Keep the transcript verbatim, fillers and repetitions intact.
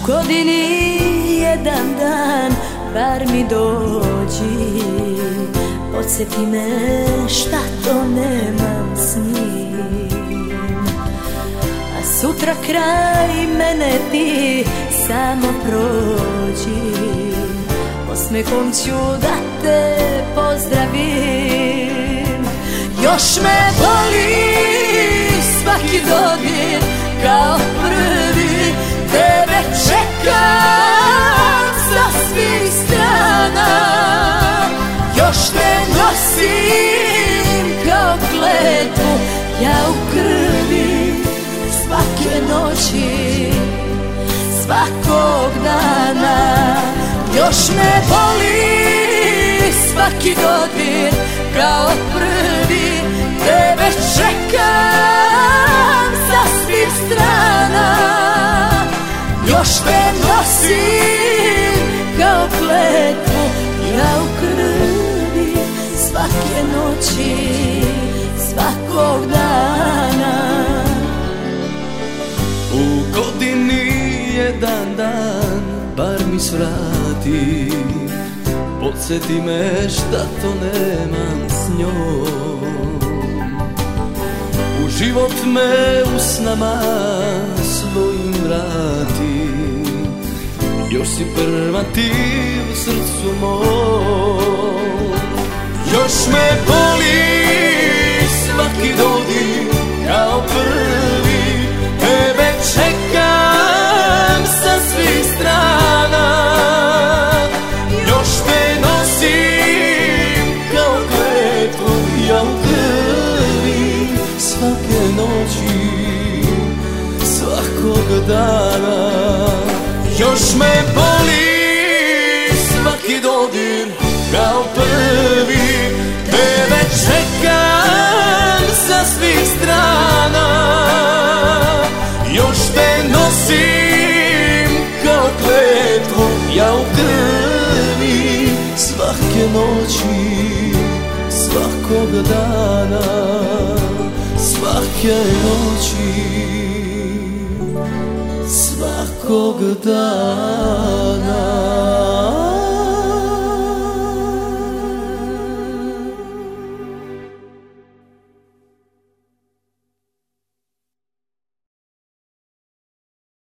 godini jedan dan bar mi dođi, podsjeti me šta to nemam s njim. A sutra kraj mene ti samo prođi, osmehom ću da te pozdravim. Još me boli svaki dodir kao prvi, tebe čekam sa svih strana. Još te nosim kao kletvu, ja u krvi svake noći, svakog dana. Još me boli svaki dodir kao prvi, tebe čekam sa svih strana. Još te nosim kao kletvu, ja u krvi svake noći, svakog dana. U godini jedan dan bar mi svrati, podsjeti me šta to nemam s njom. U život me usnama svojim vrati, još si prva ti u srcu mom. Još me boli svaki dodir kao prvi, tebe čekam sa svih strana. Još te nosim kao kletvu, ja u krvi svake noći, svakog dana. Još me boli svaki dodir kao prvi, tebe čekam sa svih strana. Još te nosim kao kletvu, ja u krvi svake noći, svakog dana, svake noći, svakog dana.